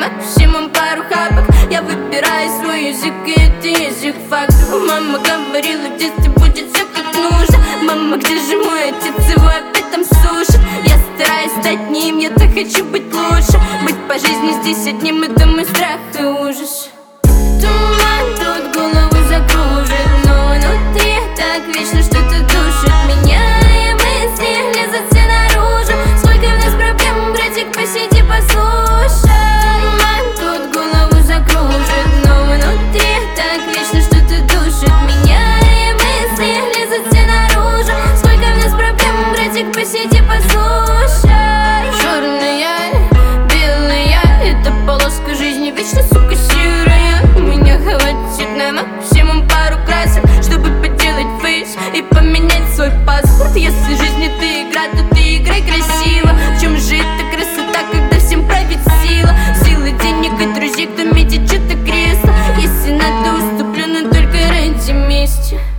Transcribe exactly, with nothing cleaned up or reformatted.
максимум пару хапок. Я выбираю свой язык, и это язык фактов. Мама говорила, в детстве будет все как нужно. Мама, где же мой отец, его опять там сушат. Я стараюсь стать ним, я так хочу быть лучше. Быть по жизни здесь одним, это мой страх и ужас. Туман тут голову закружит, но внутри так вечно что-то душит меня. И мысли лезут все наружу. Сколько в нас проблем, братик, посиди, послушай. Туман тут голову закружит, но внутри так вечно что-то душит меня. И мысли лезут все наружу. Сколько в нас проблем, братик, посиди, послушай. Черная, белая, это полоска жизни, вечно, сука, серая. У меня хватит на максимум пару красок, чтобы поделать фейс и поменять свой паспорт. Если жизнь это игра, то ты играй красиво. В чем же эта красота, когда всем правит сила? Сила денег и друзей, кто метит что-то кресло. Если надо, уступлю, но только ради мести.